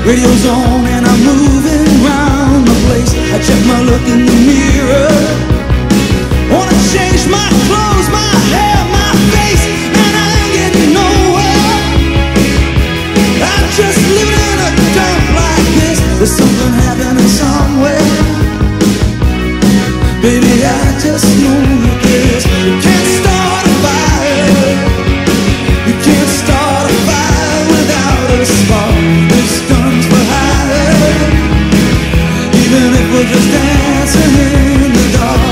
Radio's on and I'm moving round the place. I check my look in the mirror. Wanna change my clothes, my hair, my face, and I ain't getting nowhere. I'm just living in a dump like this. There's something happening somewhere. Baby, I just know that this. You can't start a fire. You can't start a fire without a spark. This gun's for hire. Even if we're just dancing in the dark.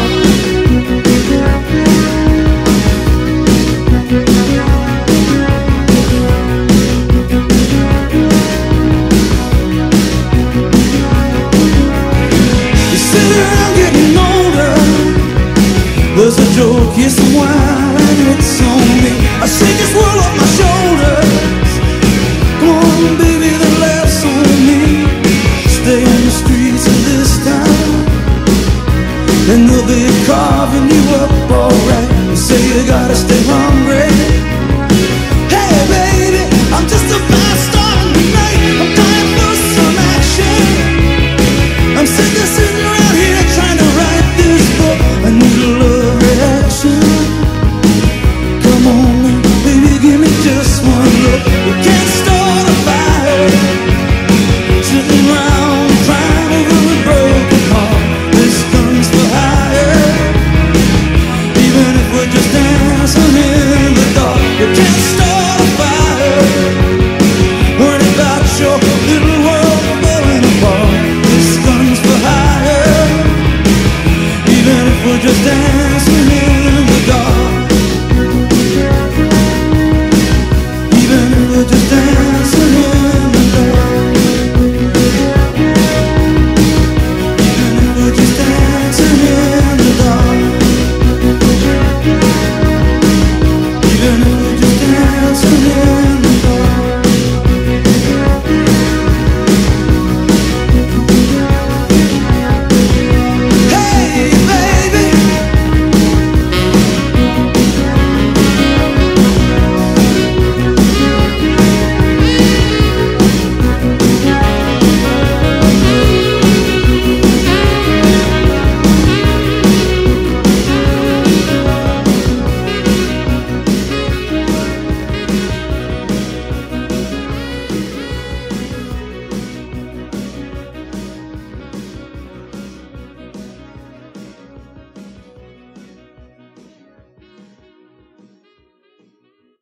You sit around getting older. There's a joke, here's some wine, and it's on me. I shake this world off my shoulders. Come on, baby, the laughs on me. Stay in the streets of this town, and they'll be carving you